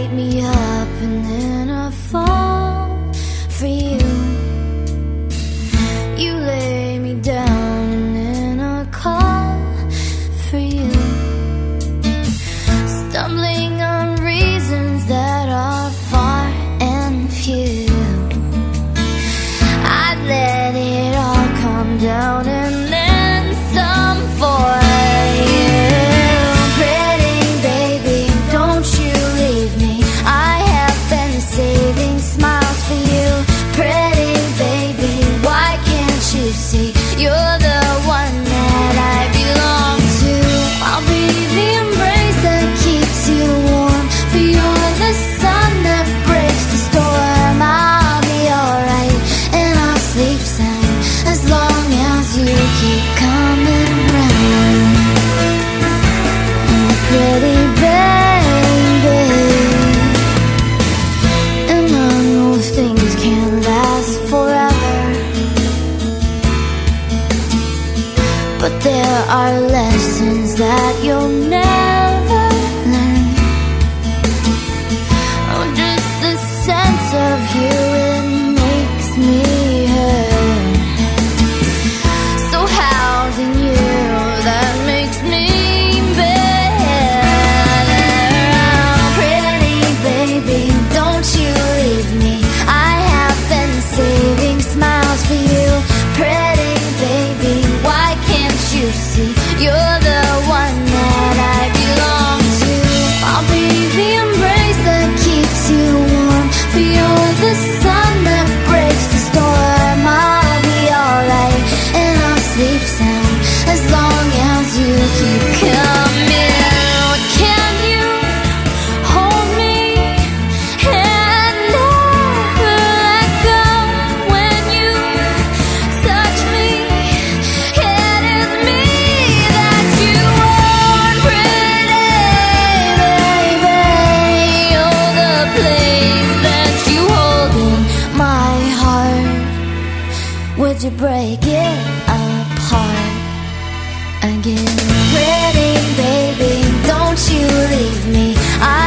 wake me up and then I fall for you. You lay me down and then I call for you. Stumbling on reasons that are far and few. I'd let it all come down and then some for you. Pretty baby, don't you leave me. I have been saving smiles for you. Pretty baby, why can't you see you're the one that I belong to? I'll be the embrace that keeps you warm, for you're the sun that breaks the storm. I'll be alright and I'll sleep sound as long as you keep coming round. Oh, pretty baby. And I know things can't last forever, but there are lessons that you'll never learn. Oh, just the sense of you, it makes me hurt. So housing you, that makes me better. Pretty baby, don't you leave me. I have been saving smiles for you. Pretty baby, why can't you see you're the one that I belong to? I'll be the embrace that keeps you warm, for you're the sun that breaks the storm. I'll be alright and I'll sleep sound as long as you keep coming. Can you hold me and never let go? When you touch me, it is me that you want. Pretty baby, you're the place that you hold in my heart. Would you break it apart again? Pretty baby, don't you leave me. I